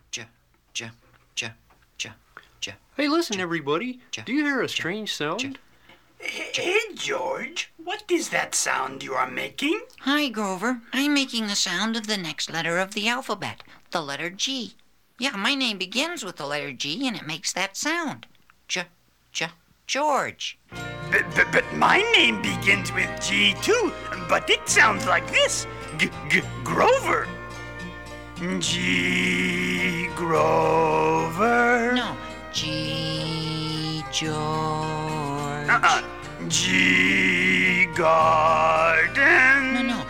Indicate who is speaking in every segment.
Speaker 1: J, J, J, J, J.
Speaker 2: Hey, listen, everybody. Do you hear a strange sound?
Speaker 3: Hey, George, what is that sound you are making?
Speaker 1: Hi, Grover. I'm making the sound of the next letter of the alphabet, the letter G. Yeah, my name begins with the letter G, and it makes that sound. George.
Speaker 3: But my name begins with G too, but it sounds like this. Grover. G. Grover.
Speaker 1: No, G. George.
Speaker 3: G. Garden.
Speaker 1: No,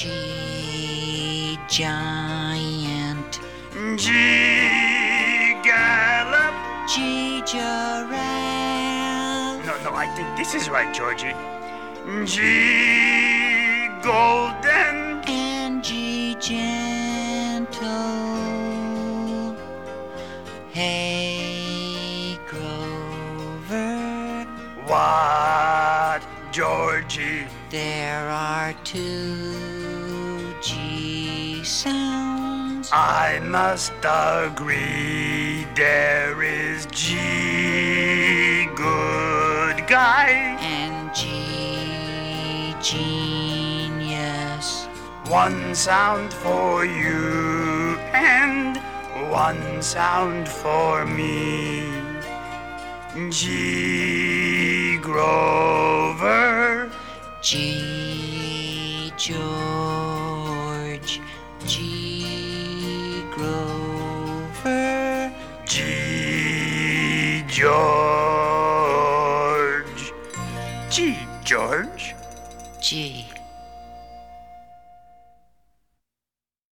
Speaker 1: G. Giant.
Speaker 3: G. Gallop.
Speaker 1: G. Giraffe.
Speaker 3: No, I think this is right, Georgie. G. Golden.
Speaker 1: And G. Gentle. Hey, Grover.
Speaker 3: What, Georgie?
Speaker 1: There are 2 G sounds.
Speaker 3: I must agree there is G. Good guy.
Speaker 1: And G. Genius.
Speaker 3: One sound for you and one sound for me. G. Grover.
Speaker 1: G. George. G. Grover.